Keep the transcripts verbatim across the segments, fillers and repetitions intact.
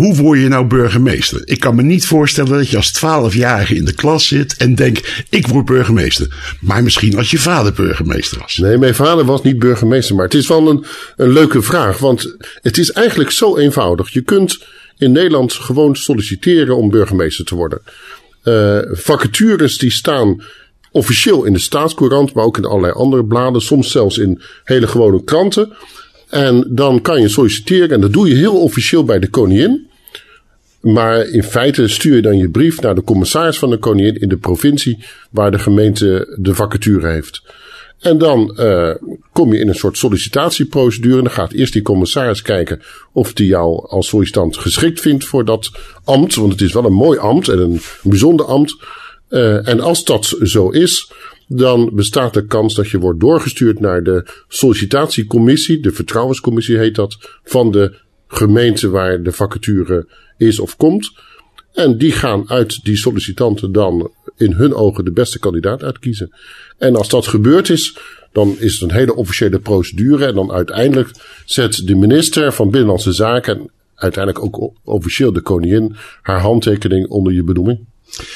Hoe word je nou burgemeester? Ik kan me niet voorstellen dat je als twaalfjarige in de klas zit en denkt, ik word burgemeester. Maar misschien als je vader burgemeester was. Nee, mijn vader was niet burgemeester, maar het is wel een, een leuke vraag. Want het is eigenlijk zo eenvoudig. Je kunt in Nederland gewoon solliciteren om burgemeester te worden. Uh, vacatures die staan officieel in de Staatscourant, maar ook in allerlei andere bladen. Soms zelfs in hele gewone kranten. En dan kan je solliciteren en dat doe je heel officieel bij de koningin. Maar in feite stuur je dan je brief naar de commissaris van de koningin in de provincie waar de gemeente de vacature heeft. En dan uh, kom je in een soort sollicitatieprocedure. Dan gaat eerst die commissaris kijken of die jou als sollicitant geschikt vindt voor dat ambt. Want het is wel een mooi ambt en een bijzonder ambt. Uh, en als dat zo is, dan bestaat de kans dat je wordt doorgestuurd naar de sollicitatiecommissie. De vertrouwenscommissie heet dat, van de gemeente waar de vacature is of komt. En die gaan uit die sollicitanten dan in hun ogen de beste kandidaat uitkiezen. En als dat gebeurd is, dan is het een hele officiële procedure. En dan uiteindelijk zet de minister van Binnenlandse Zaken en uiteindelijk ook officieel de koningin haar handtekening onder je benoeming.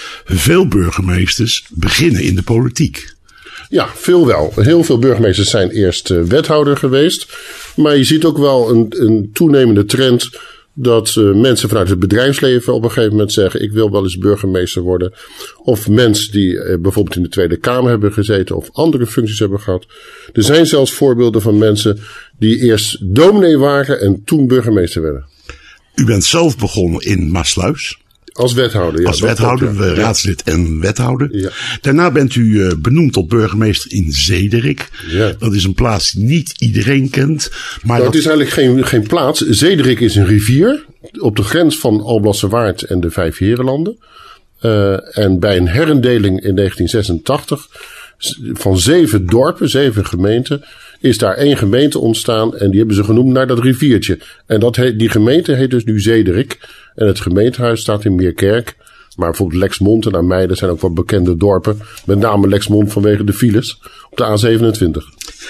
Veel burgemeesters beginnen in de politiek. Ja, veel wel. Heel veel burgemeesters zijn eerst uh, wethouder geweest. Maar je ziet ook wel een, een toenemende trend dat uh, mensen vanuit het bedrijfsleven op een gegeven moment zeggen, ik wil wel eens burgemeester worden. Of mensen die uh, bijvoorbeeld in de Tweede Kamer hebben gezeten of andere functies hebben gehad. Er zijn zelfs voorbeelden van mensen die eerst dominee waren en toen burgemeester werden. U bent zelf begonnen in Maassluis. Als wethouder, ja. Als wethouder, ja. raadslid en wethouder. Ja. Daarna bent u uh, benoemd tot burgemeester in Zederik. Ja. Dat is een plaats die niet iedereen kent. Maar nou, dat het is eigenlijk geen, geen plaats. Zederik is een rivier op de grens van Alblasserwaard en de Vijfheerenlanden. Uh, en bij een herindeling in negentien zesentachtig van zeven dorpen, zeven gemeenten, is daar één gemeente ontstaan en die hebben ze genoemd naar dat riviertje. En dat heet, die gemeente heet dus nu Zederik. En het gemeentehuis staat in Meerkerk. Maar bijvoorbeeld Lexmond en Ameijden zijn ook wat bekende dorpen. Met name Lexmond vanwege de files op de A zevenentwintig.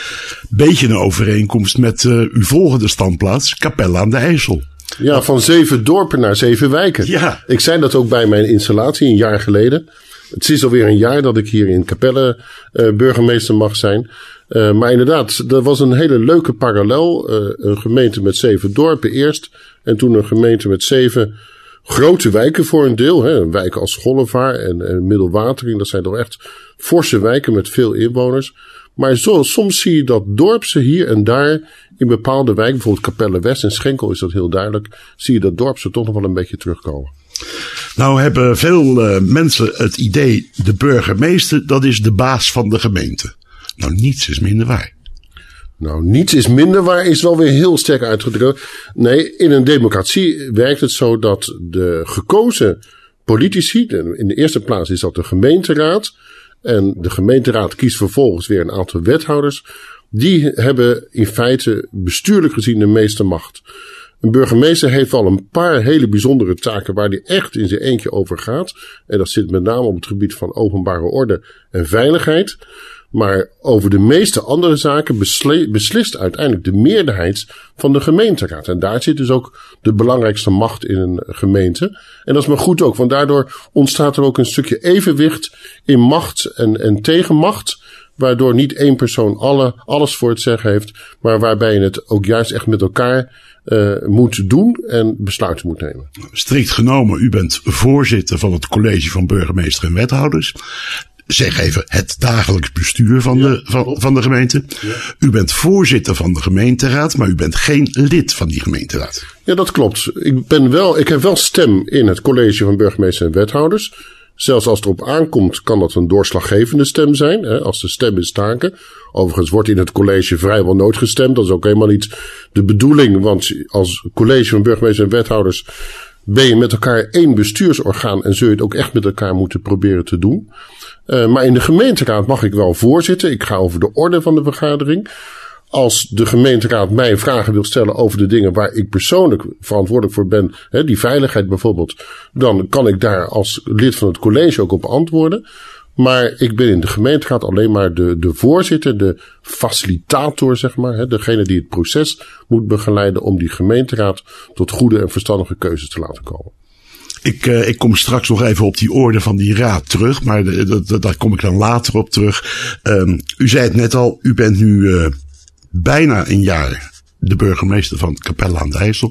Beetje een overeenkomst met uh, uw volgende standplaats, Capelle aan de IJssel. Ja, van zeven dorpen naar zeven wijken. Ja. Ik zei dat ook bij mijn installatie een jaar geleden. Het is alweer een jaar dat ik hier in Capelle uh, burgemeester mag zijn. Uh, maar inderdaad, dat was een hele leuke parallel. Uh, een gemeente met zeven dorpen eerst. En toen een gemeente met zeven grote wijken voor een deel. Hè. Wijken als Schollevaar en, en Middelwatering. Dat zijn toch echt forse wijken met veel inwoners. Maar zo, soms zie je dat dorpse hier en daar in bepaalde wijken. Bijvoorbeeld Capelle West en Schenkel is dat heel duidelijk. Zie je dat dorpse toch nog wel een beetje terugkomen. Nou hebben veel uh, mensen het idee, de burgemeester, dat is de baas van de gemeente. Nou, niets is minder waar. Nou, niets is minder waar is wel weer heel sterk uitgedrukt. Nee, in een democratie werkt het zo dat de gekozen politici, in de eerste plaats is dat de gemeenteraad. En de gemeenteraad kiest vervolgens weer een aantal wethouders. Die hebben in feite bestuurlijk gezien de meeste macht. Een burgemeester heeft wel een paar hele bijzondere taken waar hij echt in zijn eentje over gaat. En dat zit met name op het gebied van openbare orde en veiligheid. Maar over de meeste andere zaken besle- beslist uiteindelijk de meerderheid van de gemeenteraad. En daar zit dus ook de belangrijkste macht in een gemeente. En dat is maar goed ook, want daardoor ontstaat er ook een stukje evenwicht in macht en, en tegenmacht. Waardoor niet één persoon alle, alles voor het zeggen heeft, maar waarbij je het ook juist echt met elkaar uh, moet doen en besluiten moet nemen. Strikt genomen, u bent voorzitter van het college van burgemeester en wethouders. Zeg even het dagelijks bestuur van, ja, de, van, van de gemeente. Ja. U bent voorzitter van de gemeenteraad, maar u bent geen lid van die gemeenteraad. Ja, dat klopt. Ik ben wel, ik heb wel stem in het college van burgemeester en wethouders. Zelfs als het erop aankomt, kan dat een doorslaggevende stem zijn, hè, als de stem is staken. Overigens wordt in het college vrijwel nooit gestemd. Dat is ook helemaal niet de bedoeling, want als college van burgemeester en wethouders ben je met elkaar één bestuursorgaan en zul je het ook echt met elkaar moeten proberen te doen. Uh, maar in de gemeenteraad mag ik wel voorzitten. Ik ga over de orde van de vergadering. Als de gemeenteraad mij vragen wil stellen over de dingen waar ik persoonlijk verantwoordelijk voor ben, hè, die veiligheid bijvoorbeeld, dan kan ik daar als lid van het college ook op antwoorden. Maar ik ben in de gemeenteraad alleen maar de, de voorzitter, de facilitator, zeg maar. Hè, degene die het proces moet begeleiden om die gemeenteraad tot goede en verstandige keuzes te laten komen. Ik, uh, ik kom straks nog even op die orde van die raad terug, maar de, de, de, daar kom ik dan later op terug. Um, u zei het net al, u bent nu uh, bijna een jaar de burgemeester van Capelle aan de IJssel.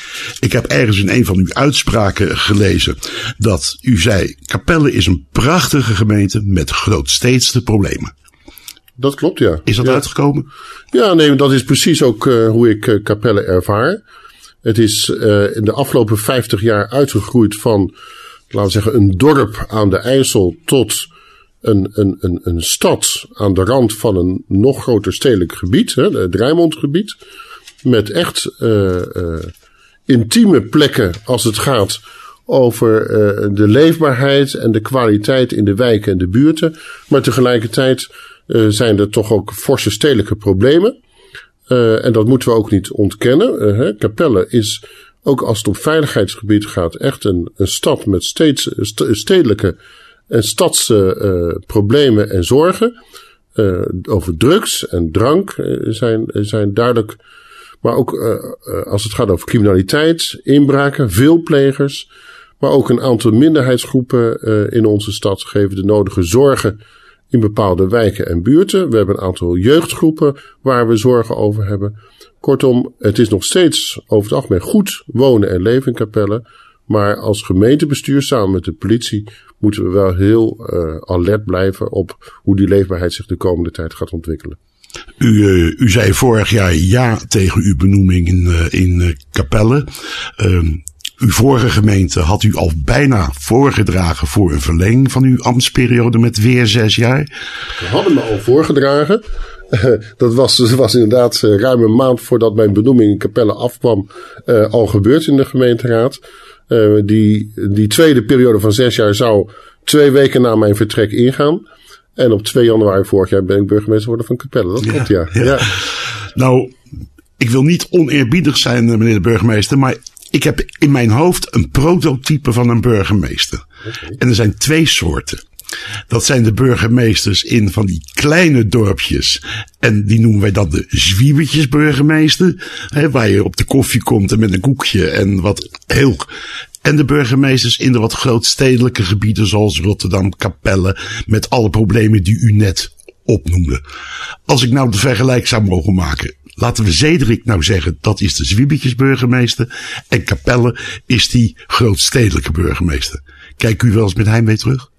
Ik heb ergens in een van uw uitspraken gelezen dat u zei, Capelle is een prachtige gemeente met grootsteedse problemen. Dat klopt, ja. Is dat ja. uitgekomen? Ja, nee, dat is precies ook uh, hoe ik uh, Capelle ervaar. Het is uh, in de afgelopen vijftig jaar uitgegroeid van, laten we zeggen, een dorp aan de IJssel tot een, een, een, een stad aan de rand van een nog groter stedelijk gebied, hè, het Rijnmondgebied. Met echt uh, uh, intieme plekken als het gaat over uh, de leefbaarheid en de kwaliteit in de wijken en de buurten. Maar tegelijkertijd uh, zijn er toch ook forse stedelijke problemen. Uh, en dat moeten we ook niet ontkennen. Uh, hè. Capelle is, ook als het om veiligheidsgebied gaat, echt een, een stad met steeds stedelijke en stadsproblemen uh, en zorgen. Uh, over drugs en drank uh, zijn, zijn duidelijk. Maar ook uh, uh, als het gaat over criminaliteit, inbraken, veel plegers. Maar ook een aantal minderheidsgroepen uh, in onze stad geven de nodige zorgen in bepaalde wijken en buurten. We hebben een aantal jeugdgroepen waar we zorgen over hebben. Kortom, het is nog steeds over het algemeen goed wonen en leven in Capelle. Maar als gemeentebestuur samen met de politie moeten we wel heel uh, alert blijven op hoe die leefbaarheid zich de komende tijd gaat ontwikkelen. U, uh, u zei vorig jaar ja tegen uw benoeming in, uh, in uh, Capelle. Uh, uw vorige gemeente had u al bijna voorgedragen voor een verlenging van uw ambtsperiode met weer zes jaar. We hadden me al voorgedragen. Uh, dat was, was inderdaad uh, ruim een maand voordat mijn benoeming in Capelle afkwam uh, al gebeurd in de gemeenteraad. Uh, die, die tweede periode van zes jaar zou twee weken na mijn vertrek ingaan. En op twee januari vorig jaar ben ik burgemeester geworden van Capelle. Dat klopt, ja. ja. ja. Nou, ik wil niet oneerbiedig zijn, meneer de burgemeester, maar ik heb in mijn hoofd een prototype van een burgemeester. Okay. En er zijn twee soorten. Dat zijn de burgemeesters in van die kleine dorpjes. En die noemen wij dan de zwiebertjesburgemeester. Hè, waar je op de koffie komt en met een koekje en wat heel. En de burgemeesters in de wat grootstedelijke gebieden zoals Rotterdam, Capelle. Met alle problemen die u net opnoemde. Als ik nou de vergelijk zou mogen maken. Laten we Zederik nou zeggen, dat is de zwiebertjesburgemeester. En Capelle is die grootstedelijke burgemeester. Kijk u wel eens met heimwee terug?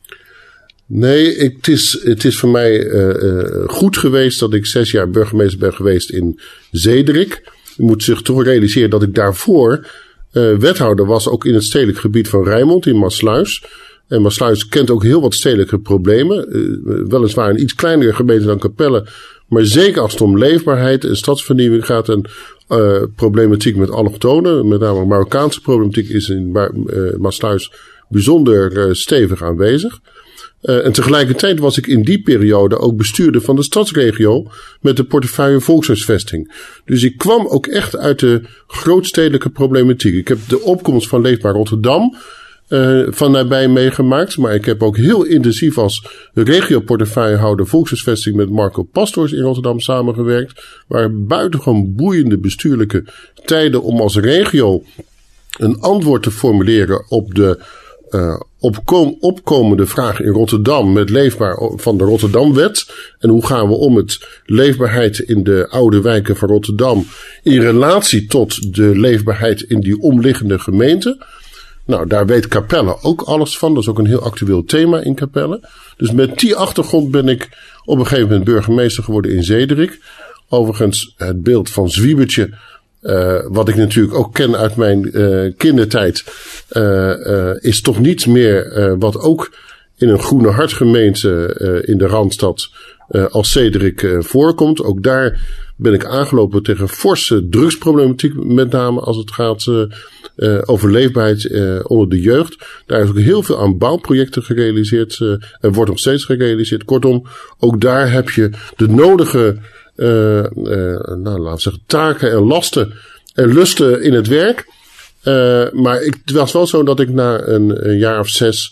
Nee, het is, het is voor mij uh, uh, goed geweest dat ik zes jaar burgemeester ben geweest in Zederik. U moet zich toch realiseren dat ik daarvoor uh, wethouder was, ook in het stedelijk gebied van Rijnmond in Maassluis. En Maassluis kent ook heel wat stedelijke problemen. Uh, weliswaar een iets kleinere gemeente dan Capelle. Maar zeker als het om leefbaarheid en stadsvernieuwing gaat en uh, problematiek met allochtonen, met name Marokkaanse problematiek, is in uh, Maassluis bijzonder uh, stevig aanwezig. Uh, en tegelijkertijd was ik in die periode ook bestuurder van de stadsregio met de portefeuille volkshuisvesting. Dus ik kwam ook echt uit de grootstedelijke problematiek. Ik heb de opkomst van Leefbaar Rotterdam uh, van nabij meegemaakt. Maar ik heb ook heel intensief als regioportefeuillehouder volkshuisvesting met Marco Pastors in Rotterdam samengewerkt. Waar buitengewoon boeiende bestuurlijke tijden om als regio een antwoord te formuleren op de Uh, opkom, opkomende vraag in Rotterdam met leefbaar van de Rotterdamwet. En hoe gaan we om met leefbaarheid in de oude wijken van Rotterdam in relatie tot de leefbaarheid in die omliggende gemeenten. Nou, daar weet Capelle ook alles van. Dat is ook een heel actueel thema in Capelle. Dus met die achtergrond ben ik op een gegeven moment burgemeester geworden in Zederik. Overigens, het beeld van Zwiebertje, Uh, wat ik natuurlijk ook ken uit mijn uh, kindertijd, uh, uh, is toch niets meer uh, wat ook in een groene hartgemeente uh, in de Randstad uh, als Zederik uh, voorkomt. Ook daar ben ik aangelopen tegen forse drugsproblematiek, met name als het gaat uh, uh, over leefbaarheid uh, onder de jeugd. Daar is ook heel veel aan bouwprojecten gerealiseerd uh, en wordt nog steeds gerealiseerd. Kortom, ook daar heb je de nodige Uh, uh, nou, laten we zeggen, taken en lasten en lusten in het werk. Uh, maar ik, het was wel zo dat ik na een, een jaar of zes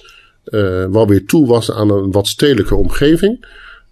uh, wel weer toe was aan een wat stedelijke omgeving.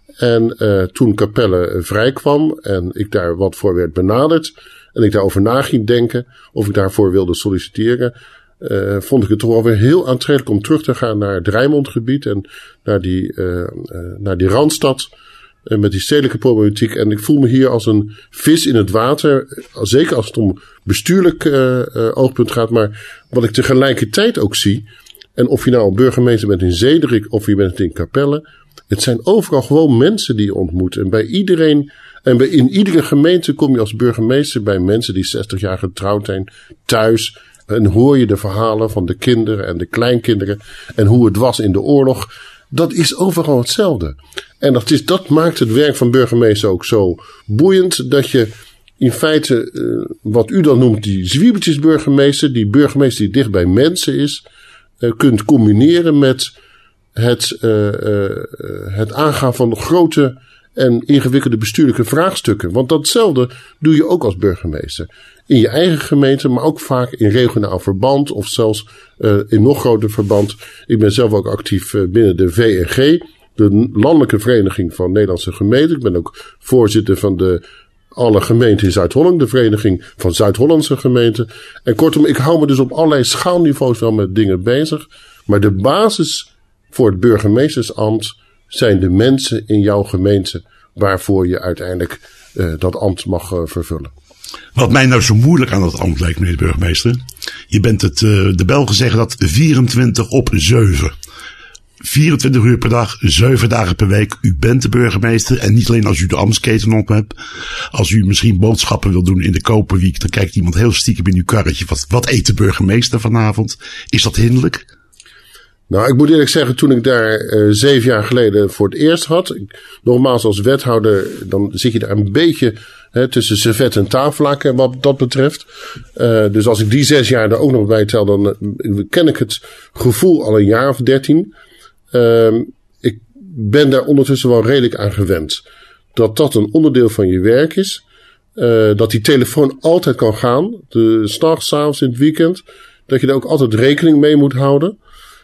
En uh, toen Capelle vrij kwam en ik daar wat voor werd benaderd en ik daarover na ging denken of ik daarvoor wilde solliciteren, uh, vond ik het toch wel weer heel aantrekkelijk om terug te gaan naar het Rijnmondgebied en naar die, uh, uh, naar die Randstad uh, met die stedelijke problematiek. En ik voel me hier als een vis in het water, zeker als het om bestuurlijk uh, uh, oogpunt gaat, maar wat ik tegelijkertijd ook zie, en of je nou een burgemeester bent in Zederik of je bent in Capelle, het zijn overal gewoon mensen die je ontmoet. En bij iedereen, en bij, in iedere gemeente kom je als burgemeester bij mensen die zestig jaar getrouwd zijn, thuis. En hoor je de verhalen van de kinderen en de kleinkinderen en hoe het was in de oorlog. Dat is overal hetzelfde. En dat, is, dat maakt het werk van burgemeester ook zo boeiend, dat je in feite, uh, wat u dan noemt, die zwiebertjesburgemeester, die burgemeester die dicht bij mensen is, uh, kunt combineren met het, uh, uh, het aangaan van grote en ingewikkelde bestuurlijke vraagstukken. Want datzelfde doe je ook als burgemeester. In je eigen gemeente, maar ook vaak in regionaal verband of zelfs uh, in nog groter verband. Ik ben zelf ook actief uh, binnen de V N G, de Landelijke Vereniging van Nederlandse Gemeenten. Ik ben ook voorzitter van de alle gemeenten in Zuid-Holland, de Vereniging van Zuid-Hollandse Gemeenten. En kortom, ik hou me dus op allerlei schaalniveaus wel met dingen bezig. Maar de basis voor het burgemeestersambt zijn de mensen in jouw gemeente waarvoor je uiteindelijk uh, dat ambt mag uh, vervullen. Wat mij nou zo moeilijk aan dat ambt lijkt, meneer de burgemeester. Je bent het, uh, de Belgen zeggen dat vierentwintig op zeven. vierentwintig uur per dag, zeven dagen per week. U bent de burgemeester. En niet alleen als u de ambtsketen op hebt. Als u misschien boodschappen wil doen in de Koperwiek, dan kijkt iemand heel stiekem in uw karretje. Wat, wat eet de burgemeester vanavond? Is dat hinderlijk? Nou, ik moet eerlijk zeggen, toen ik daar uh, zeven jaar geleden voor het eerst had. Ik, nogmaals, als wethouder, dan zit je daar een beetje hè, tussen servet en tafellaken wat dat betreft. Uh, dus als ik die zes jaar er ook nog bij tel, dan uh, ken ik het gevoel al een jaar of dertien. Uh, ik ben daar ondertussen wel redelijk aan gewend. Dat dat een onderdeel van je werk is. Uh, dat die telefoon altijd kan gaan. De 's nachts, 's avonds, in het weekend. Dat je er ook altijd rekening mee moet houden.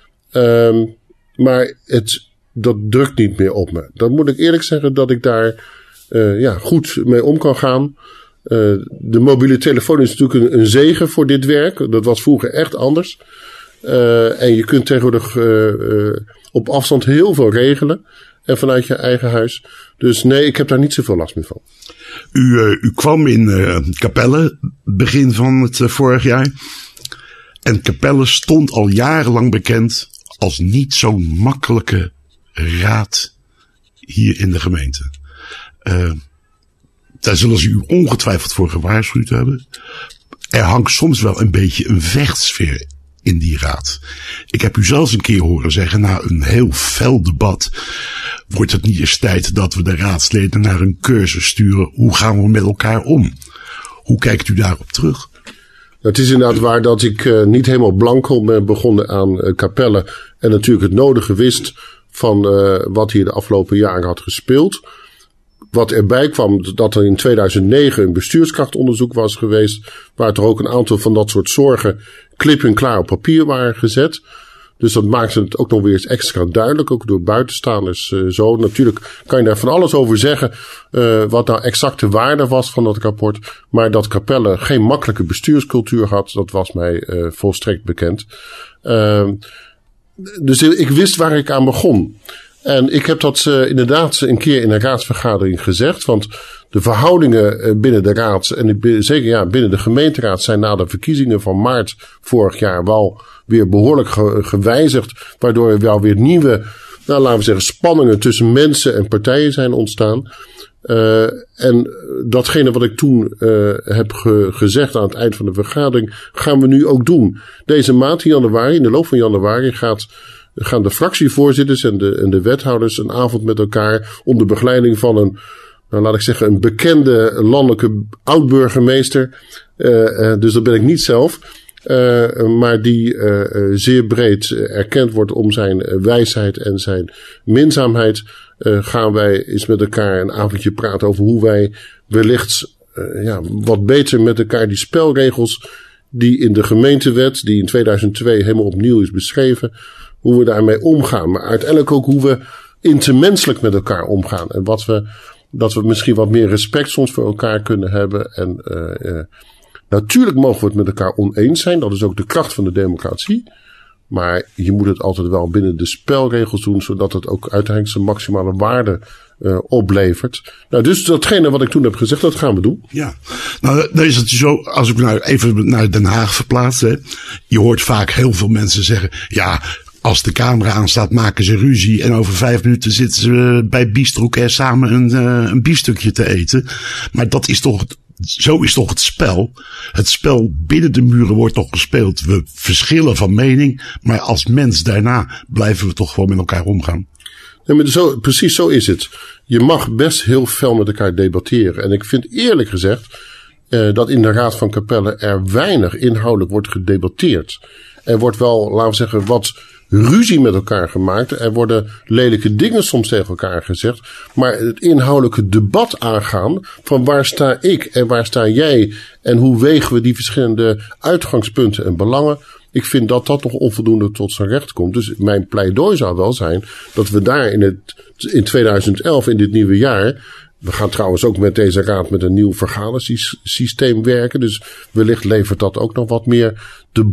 Um, maar het, dat drukt niet meer op me. Dan moet ik eerlijk zeggen dat ik daar uh, ja, goed mee om kan gaan. Uh, de mobiele telefoon is natuurlijk een, een zegen voor dit werk. Dat was vroeger echt anders. Uh, en je kunt tegenwoordig uh, uh, op afstand heel veel regelen. En vanuit je eigen huis. Dus nee, ik heb daar niet zoveel last meer van. U, uh, u kwam in uh, Capelle begin van het uh, vorig jaar. En Capelle stond al jarenlang bekend als niet zo'n makkelijke raad hier in de gemeente. Uh, daar zullen ze u ongetwijfeld voor gewaarschuwd hebben. Er hangt soms wel een beetje een vechtsfeer in die raad. Ik heb u zelfs een keer horen zeggen, na een heel fel debat, wordt het niet eens tijd dat we de raadsleden naar een cursus sturen? Hoe gaan we met elkaar om? Hoe kijkt u daarop terug? Het is inderdaad waar dat ik uh, niet helemaal blanco ben begonnen aan uh, Capelle. En natuurlijk het nodige wist van uh, wat hier de afgelopen jaren had gespeeld. Wat erbij kwam, dat er in tweeduizend negen een bestuurskrachtonderzoek was geweest. Waar toch ook een aantal van dat soort zorgen klip en klaar op papier waren gezet. Dus dat maakte het ook nog weer eens extra duidelijk, ook door buitenstaanders uh, zo. Natuurlijk kan je daar van alles over zeggen, uh, wat nou exact de waarde was van dat rapport. Maar dat Capelle geen makkelijke bestuurscultuur had, dat was mij uh, volstrekt bekend. Uh, dus ik wist waar ik aan begon. En ik heb dat uh, inderdaad een keer in een raadsvergadering gezegd. Want de verhoudingen uh, binnen de raad, en ik, zeker ja, binnen de gemeenteraad, zijn na de verkiezingen van maart vorig jaar wel weer behoorlijk ge, gewijzigd. Waardoor er wel weer nieuwe, nou, laten we zeggen, spanningen tussen mensen en partijen zijn ontstaan. Uh, en datgene wat ik toen uh, heb ge, gezegd aan het eind van de vergadering, gaan we nu ook doen. Deze maand in januari, in de loop van januari, gaat... gaan de fractievoorzitters en de, en de wethouders een avond met elkaar onder begeleiding van een, nou laat ik zeggen, een bekende landelijke oud-burgemeester. Uh, uh, dus dat ben ik niet zelf. Uh, maar die uh, zeer breed erkend wordt om zijn wijsheid en zijn minzaamheid. Uh, gaan wij eens met elkaar een avondje praten over hoe wij wellicht uh, ja, wat beter met elkaar die spelregels die in de gemeentewet, die in tweeduizend twee helemaal opnieuw is beschreven, hoe we daarmee omgaan. Maar uiteindelijk ook hoe we intermenselijk met elkaar omgaan. En wat we, dat we misschien wat meer respect soms voor elkaar kunnen hebben. En uh, uh, natuurlijk mogen we het met elkaar oneens zijn. Dat is ook de kracht van de democratie. Maar je moet het altijd wel binnen de spelregels doen, zodat het ook uiteindelijk zijn maximale waarde uh, oplevert. Nou, dus datgene wat ik toen heb gezegd, dat gaan we doen. Ja, nou, dan is het zo, als ik nou even naar Den Haag verplaats, hè. Je hoort vaak heel veel mensen zeggen, ja, als de camera aanstaat, maken ze ruzie en over vijf minuten zitten ze bij Biestroek samen een, uh, een biefstukje te eten. Maar dat is toch, zo is toch het spel. Het spel binnen de muren wordt toch gespeeld. We verschillen van mening, maar als mens daarna blijven we toch gewoon met elkaar omgaan. Ja, maar zo, precies zo is het. Je mag best heel fel met elkaar debatteren. En ik vind eerlijk gezegd uh, dat in de Raad van Capelle er weinig inhoudelijk wordt gedebatteerd. Er wordt wel, laten we zeggen, wat ruzie met elkaar gemaakt. Er worden lelijke dingen soms tegen elkaar gezegd. Maar het inhoudelijke debat aangaan van waar sta ik en waar sta jij en hoe wegen we die verschillende uitgangspunten en belangen. Ik vind dat dat nog onvoldoende tot zijn recht komt. Dus mijn pleidooi zou wel zijn dat we daar in, het, in tweeduizend elf, in dit nieuwe jaar. We gaan trouwens ook met deze raad met een nieuw vergadersysteem werken. Dus wellicht levert dat ook nog wat meer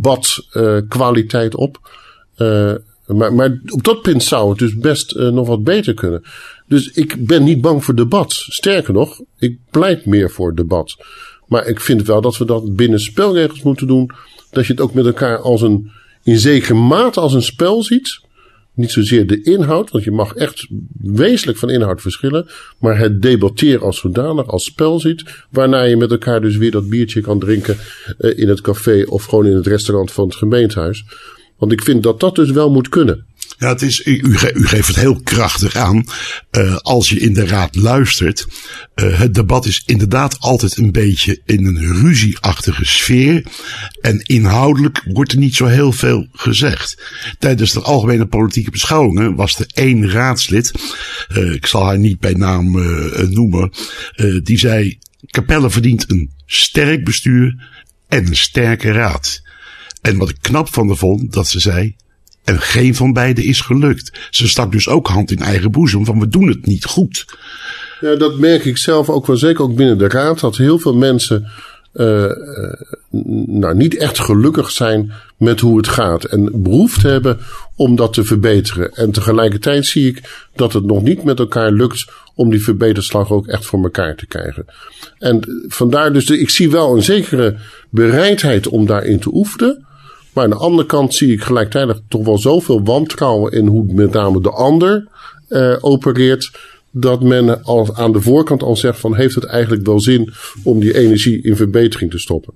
debatkwaliteit uh, op. Uh, maar, maar op dat punt zou het dus best uh, nog wat beter kunnen. Dus ik ben niet bang voor debat. Sterker nog, ik pleit meer voor debat. Maar ik vind wel dat we dat binnen spelregels moeten doen. Dat je het ook met elkaar als een, in zekere mate als een spel ziet. Niet zozeer de inhoud, want je mag echt wezenlijk van inhoud verschillen. Maar het debatteren als zodanig, als spel ziet. Waarna je met elkaar dus weer dat biertje kan drinken uh, in het café of gewoon in het restaurant van het gemeentehuis. Want ik vind dat dat dus wel moet kunnen. Ja, het is, u, u geeft het heel krachtig aan. Uh, als je in de raad luistert. Uh, het debat is inderdaad altijd een beetje in een ruzieachtige sfeer. En inhoudelijk wordt er niet zo heel veel gezegd. Tijdens de algemene politieke beschouwingen was er één raadslid. Uh, ik zal haar niet bij naam uh, noemen. Uh, die zei, Capelle verdient een sterk bestuur en een sterke raad. En wat ik knap van haar vond, dat ze zei, en geen van beide is gelukt. Ze stak dus ook hand in eigen boezem van we doen het niet goed. Ja, dat merk ik zelf ook wel, zeker ook binnen de raad, dat heel veel mensen uh, uh, nou, niet echt gelukkig zijn met hoe het gaat. En behoefte hebben om dat te verbeteren. En tegelijkertijd zie ik dat het nog niet met elkaar lukt om die verbeterslag ook echt voor elkaar te krijgen. En vandaar dus, de, ik zie wel een zekere bereidheid om daarin te oefenen. Maar aan de andere kant zie ik gelijktijdig toch wel zoveel wantrouwen in hoe met name de ander uh, opereert. Dat men al aan de voorkant al zegt van heeft het eigenlijk wel zin om die energie in verbetering te stoppen.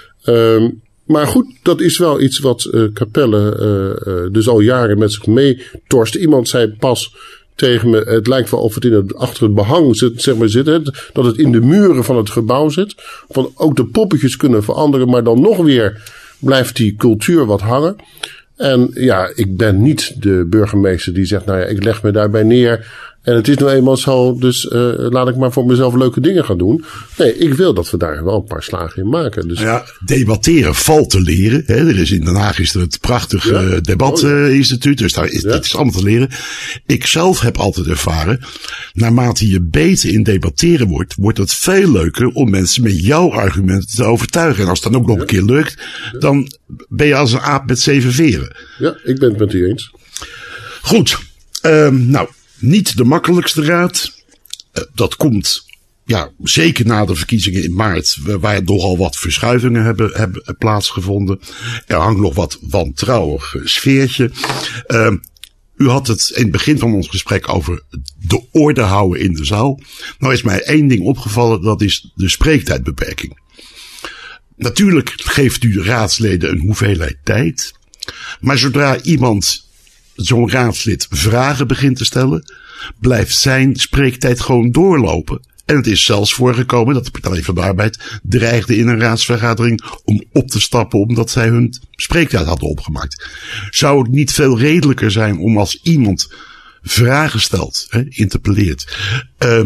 Um, maar goed, dat is wel iets wat uh, Capelle uh, uh, dus al jaren met zich meetorst. Iemand zei pas tegen me, het lijkt wel of het, in het achter het behang zit, zeg maar, zit, hè, dat het in de muren van het gebouw zit. Van ook de poppetjes kunnen veranderen, maar dan nog weer blijft die cultuur wat hangen. En ja, ik ben niet de burgemeester die zegt, nou ja, ik leg me daarbij neer. En het is nou eenmaal zo, dus uh, laat ik maar voor mezelf leuke dingen gaan doen. Nee, ik wil dat we daar wel een paar slagen in maken. Dus ja, debatteren valt te leren. Hè. Er is in Den Haag is er het prachtige ja. debatinstituut, dus daar is, ja. dit is allemaal te leren. Ik zelf heb altijd ervaren, naarmate je beter in debatteren wordt, wordt het veel leuker om mensen met jouw argumenten te overtuigen. En als het dan ook nog ja. een keer lukt, ja. dan ben je als een aap met zeven veren. Ja, ik ben het met u eens. Goed, um, nou. Niet de makkelijkste raad. Uh, dat komt ja, zeker na de verkiezingen in maart, waar nogal wat verschuivingen hebben, hebben plaatsgevonden. Er hangt nog wat wantrouwig sfeertje. Uh, u had het in het begin van ons gesprek over de orde houden in de zaal. Nou is mij één ding opgevallen, dat is de spreektijdbeperking. Natuurlijk geeft u de raadsleden een hoeveelheid tijd. Maar zodra iemand, zo'n raadslid, vragen begint te stellen, blijft zijn spreektijd gewoon doorlopen. En het is zelfs voorgekomen dat de Partij van de Arbeid dreigde in een raadsvergadering om op te stappen omdat zij hun spreektijd hadden opgemaakt. Zou het niet veel redelijker zijn om als iemand vragen stelt, hè, interpelleert, uh,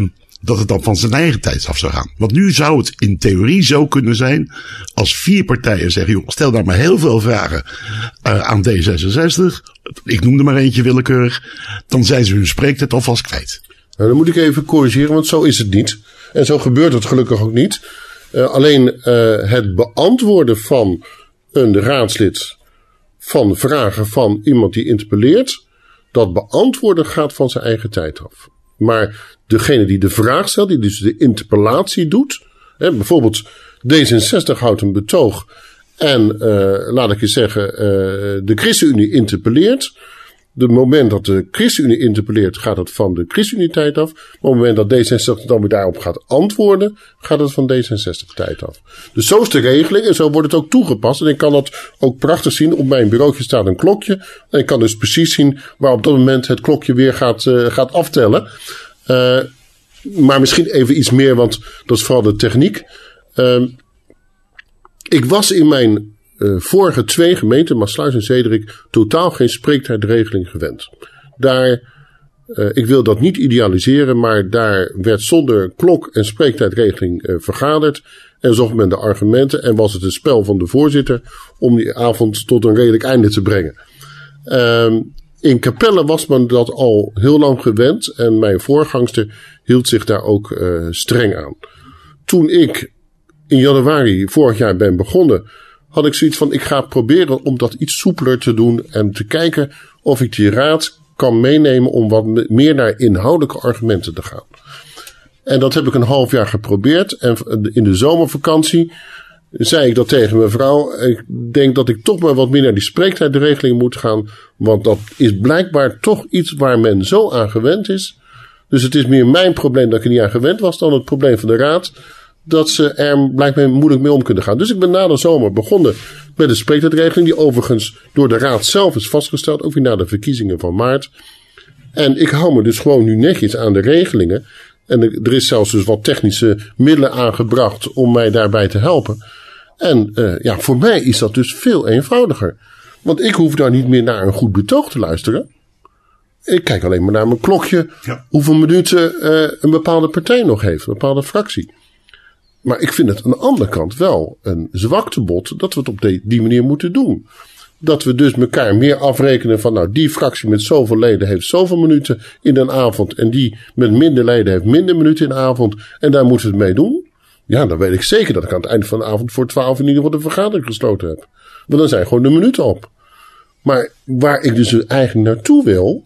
dat het dan van zijn eigen tijd af zou gaan. Want nu zou het in theorie zo kunnen zijn, als vier partijen zeggen, joh, stel daar maar heel veel vragen uh, aan D zesenzestig, ik noem er maar eentje willekeurig, dan zijn ze hun spreektijd alvast kwijt. Nou, dan moet ik even corrigeren, want zo is het niet. En zo gebeurt het gelukkig ook niet. Uh, alleen uh, het beantwoorden van een raadslid van vragen van iemand die interpelleert, dat beantwoorden gaat van zijn eigen tijd af. Maar degene die de vraag stelt, die dus de interpellatie doet, hè, bijvoorbeeld D zesenzestig houdt een betoog en uh, laat ik eens zeggen, uh, de ChristenUnie interpelleert. Op het moment dat de ChristenUnie interpelleert, gaat het van de ChristenUnie-tijd af. Maar op het moment dat D zesenzestig dan weer daarop gaat antwoorden, gaat het van D zesenzestig-tijd af. Dus zo is de regeling en zo wordt het ook toegepast. En ik kan dat ook prachtig zien. Op mijn bureautje staat een klokje. En ik kan dus precies zien waar op dat moment het klokje weer gaat, uh, gaat aftellen. Uh, maar misschien even iets meer, want dat is vooral de techniek. Uh, ik was in mijn Uh, vorige twee gemeenten, Maassluis en Zederik, totaal geen spreektijdregeling gewend. Daar, uh, ik wil dat niet idealiseren, maar daar werd zonder klok- en spreektijdregeling uh, vergaderd. En zocht men de argumenten en was het een spel van de voorzitter om die avond tot een redelijk einde te brengen. Uh, in Capelle was men dat al heel lang gewend en mijn voorgangster hield zich daar ook uh, streng aan. Toen ik in januari vorig jaar ben begonnen, had ik zoiets van, ik ga proberen om dat iets soepeler te doen en te kijken of ik die raad kan meenemen om wat meer naar inhoudelijke argumenten te gaan. En dat heb ik een half jaar geprobeerd. En in de zomervakantie zei ik dat tegen mijn vrouw. Ik denk dat ik toch maar wat meer naar die spreektijdregeling moet gaan. Want dat is blijkbaar toch iets waar men zo aan gewend is. Dus het is meer mijn probleem dat ik er niet aan gewend was dan het probleem van de raad. Dat ze er blijkbaar moeilijk mee om kunnen gaan. Dus ik ben na de zomer begonnen met de spreektijdregeling. Die overigens door de raad zelf is vastgesteld. Ook weer na de verkiezingen van maart. En ik hou me dus gewoon nu netjes aan de regelingen. En er is zelfs dus wat technische middelen aangebracht om mij daarbij te helpen. En uh, ja, voor mij is dat dus veel eenvoudiger. Want ik hoef daar niet meer naar een goed betoog te luisteren. Ik kijk alleen maar naar mijn klokje. Ja. Hoeveel minuten uh, een bepaalde partij nog heeft. Een bepaalde fractie. Maar ik vind het aan de andere kant wel een zwaktebod dat we het op die, die manier moeten doen. Dat we dus elkaar meer afrekenen van, nou, die fractie met zoveel leden heeft zoveel minuten in een avond. En die met minder leden heeft minder minuten in de avond. En daar moeten we het mee doen. Ja, dan weet ik zeker dat ik aan het einde van de avond voor twaalf in ieder geval de vergadering gesloten heb. Want dan zijn gewoon de minuten op. Maar waar ik dus eigenlijk naartoe wil,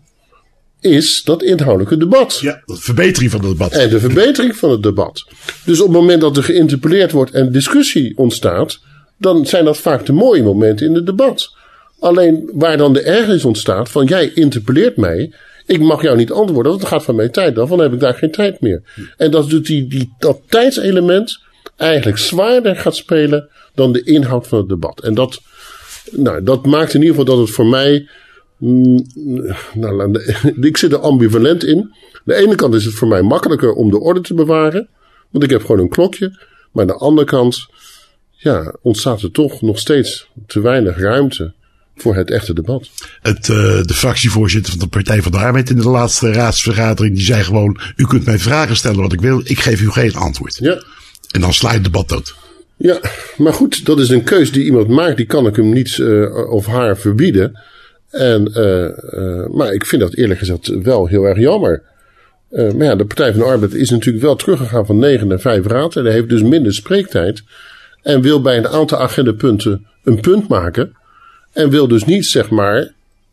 is dat inhoudelijke debat. Ja, de verbetering van het debat. En de verbetering van het debat. Dus op het moment dat er geïnterpelleerd wordt en discussie ontstaat, dan zijn dat vaak de mooie momenten in het debat. Alleen waar dan de ergernis ontstaat van, jij interpelleert mij, ik mag jou niet antwoorden, want het gaat van mijn tijd af, dan heb ik daar geen tijd meer. En dat dus die, die, dat tijdselement eigenlijk zwaarder gaat spelen dan de inhoud van het debat. En dat, nou, dat maakt in ieder geval dat het voor mij, mm, nou, ik zit er ambivalent in. Aan de ene kant is het voor mij makkelijker om de orde te bewaren, want ik heb gewoon een klokje. Maar aan de andere kant, ja, ontstaat er toch nog steeds te weinig ruimte voor het echte debat. Het, uh, de fractievoorzitter van de Partij van de Arbeid in de laatste raadsvergadering, die zei gewoon, u kunt mij vragen stellen wat ik wil, ik geef u geen antwoord. Ja. En dan sla je het debat dood. Ja, maar goed, dat is een keus die iemand maakt, die kan ik hem niet uh, of haar verbieden. En, uh, uh, maar ik vind dat eerlijk gezegd wel heel erg jammer. Uh, maar ja, de Partij van de Arbeid is natuurlijk wel teruggegaan van negen naar vijf raad. En heeft dus minder spreektijd. En wil bij een aantal agendapunten een punt maken. En wil dus niet, zeg maar,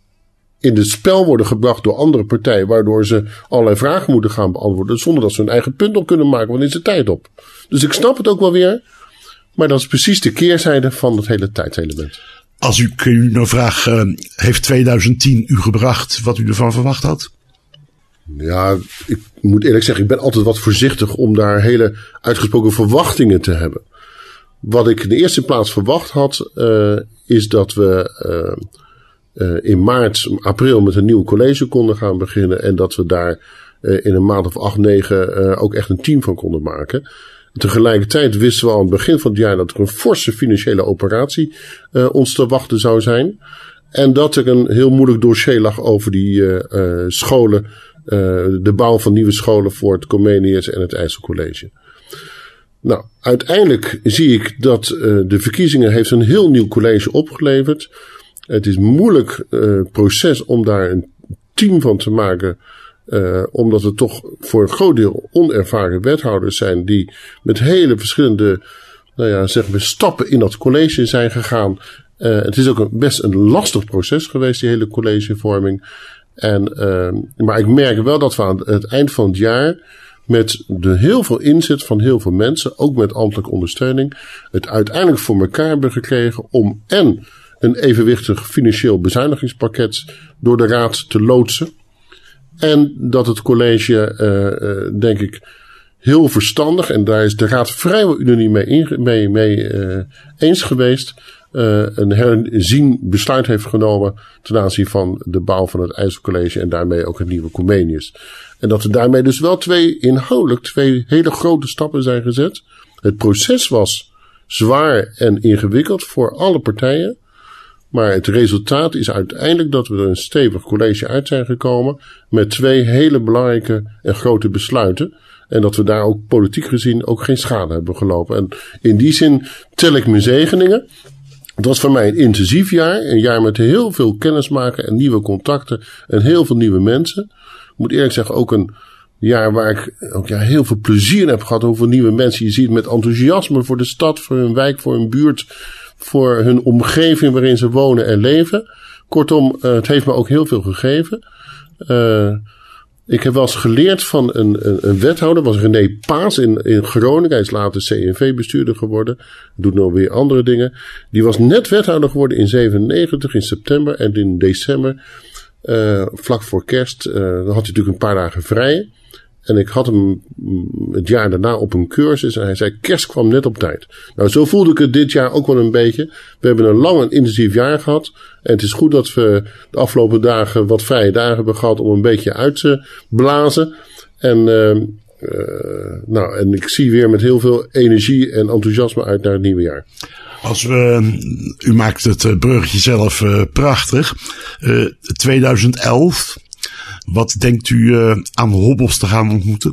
in het spel worden gebracht door andere partijen, waardoor ze allerlei vragen moeten gaan beantwoorden, zonder dat ze hun eigen punt nog kunnen maken, want er is de tijd op. Dus ik snap het ook wel weer, maar dat is precies de keerzijde van het hele tijdselement. Als u, kun u nou vragen, uh, heeft twintig tien u gebracht wat u ervan verwacht had? Ja, ik moet eerlijk zeggen, ik ben altijd wat voorzichtig om daar hele uitgesproken verwachtingen te hebben. Wat ik in de eerste plaats verwacht had, uh, is dat we uh, uh, in maart, april met een nieuw college konden gaan beginnen. En dat we daar uh, in een maand of acht, negen uh, ook echt een team van konden maken. Tegelijkertijd wisten we al aan het begin van het jaar dat er een forse financiële operatie uh, ons te wachten zou zijn. En dat er een heel moeilijk dossier lag over die uh, uh, scholen de bouw van nieuwe scholen voor het Comenius en het IJsselcollege. Nou, uiteindelijk zie ik dat uh, de verkiezingen heeft een heel nieuw college opgeleverd. Het is een moeilijk uh, proces om daar een team van te maken. Uh, omdat het toch voor een groot deel onervaren wethouders zijn die met hele verschillende nou ja, zeg maar stappen in dat college zijn gegaan. Uh, het is ook een, best een lastig proces geweest, die hele collegevorming. En, uh, maar ik merk wel dat we aan het eind van het jaar met de heel veel inzet van heel veel mensen, ook met ambtelijke ondersteuning, het uiteindelijk voor elkaar hebben gekregen om en een evenwichtig financieel bezuinigingspakket door de raad te loodsen. En dat het college, uh, uh, denk ik, heel verstandig, en daar is de raad vrijwel unaniem mee, mee, mee uh, eens geweest, uh, een herzien besluit heeft genomen ten aanzien van de bouw van het IJsselcollege en daarmee ook het nieuwe Comenius. En dat er daarmee dus wel twee, inhoudelijk twee hele grote stappen zijn gezet. Het proces was zwaar en ingewikkeld voor alle partijen. Maar het resultaat is uiteindelijk dat we er een stevig college uit zijn gekomen met twee hele belangrijke en grote besluiten. En dat we daar ook politiek gezien ook geen schade hebben gelopen. En in die zin tel ik mijn zegeningen. Het was voor mij een intensief jaar. Een jaar met heel veel kennismaken en nieuwe contacten en heel veel nieuwe mensen. Ik moet eerlijk zeggen ook een jaar waar ik ook ja, heel veel plezier heb gehad over nieuwe mensen. Je ziet met enthousiasme voor de stad, voor hun wijk, voor hun buurt, voor hun omgeving waarin ze wonen en leven. Kortom, uh, het heeft me ook heel veel gegeven. Uh, ik heb wel eens geleerd van een, een, een wethouder, was René Paas in, in Groningen. Hij is later C N V-bestuurder geworden. Doet nog weer andere dingen. Die was net wethouder geworden in zevenennegentig in september. En in december, uh, vlak voor kerst, uh, dan had hij natuurlijk een paar dagen vrij. En ik had hem het jaar daarna op een cursus en hij zei, kerst kwam net op tijd. Nou, zo voelde ik het dit jaar ook wel een beetje. We hebben een lang en intensief jaar gehad. En het is goed dat we de afgelopen dagen wat vrije dagen hebben gehad om een beetje uit te blazen. En, uh, uh, nou, en ik zie weer met heel veel energie en enthousiasme uit naar het nieuwe jaar. Als we, u maakt het bruggetje zelf uh, prachtig. Uh, tweeduizend elf... Wat denkt u uh, aan hobbels te gaan ontmoeten?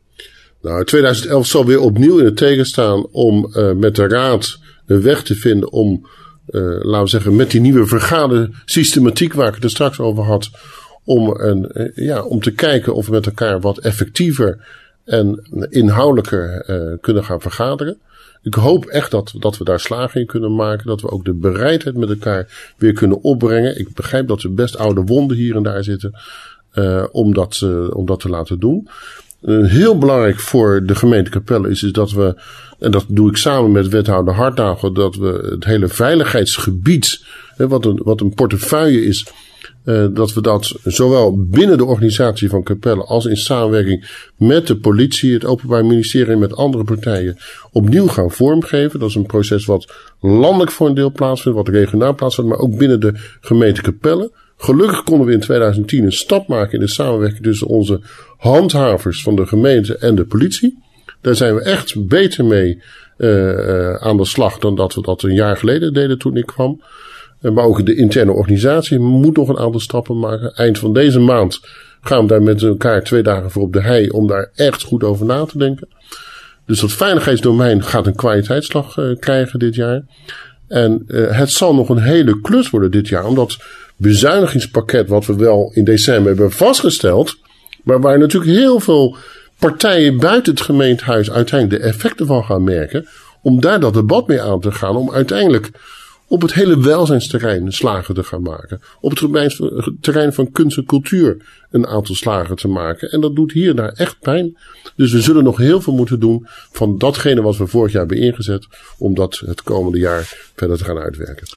Nou, tweeduizend elf zal weer opnieuw in het teken staan om uh, met de raad een weg te vinden om, uh, laten we zeggen, met die nieuwe vergadensystematiek waar ik het er straks over had, om, een, uh, ja, om te kijken of we met elkaar wat effectiever en inhoudelijker uh, kunnen gaan vergaderen. Ik hoop echt dat, dat we daar slagen in kunnen maken. Dat we ook de bereidheid met elkaar weer kunnen opbrengen. Ik begrijp dat er best oude wonden hier en daar zitten. Uh, om, dat, uh, om dat te laten doen. Uh, heel belangrijk voor de gemeente Capelle is, is dat we, en dat doe ik samen met wethouder Hartnagel, dat we het hele veiligheidsgebied, hè, wat, een, wat een portefeuille is, uh, dat we dat zowel binnen de organisatie van Capelle als in samenwerking met de politie, het Openbaar Ministerie en met andere partijen opnieuw gaan vormgeven. Dat is een proces wat landelijk voor een deel plaatsvindt, wat regionaal plaatsvindt, maar ook binnen de gemeente Capelle. Gelukkig konden we in tweeduizend tien een stap maken in de samenwerking tussen onze handhavers van de gemeente en de politie. Daar zijn we echt beter mee uh, aan de slag dan dat we dat een jaar geleden deden toen ik kwam. Uh, maar ook de interne organisatie moet nog een aantal stappen maken. Eind van deze maand gaan we daar met elkaar twee dagen voor op de hei om daar echt goed over na te denken. Dus dat veiligheidsdomein gaat een kwaliteitsslag uh, krijgen dit jaar. En uh, het zal nog een hele klus worden dit jaar, omdat bezuinigingspakket wat we wel in december hebben vastgesteld, maar waar natuurlijk heel veel partijen buiten het gemeentehuis uiteindelijk de effecten van gaan merken, om daar dat debat mee aan te gaan, om uiteindelijk op het hele welzijnsterrein slagen te gaan maken. Op het terrein van kunst en cultuur een aantal slagen te maken. En dat doet hier en daar echt pijn. Dus we zullen nog heel veel moeten doen van datgene wat we vorig jaar hebben ingezet, om dat het komende jaar verder te gaan uitwerken.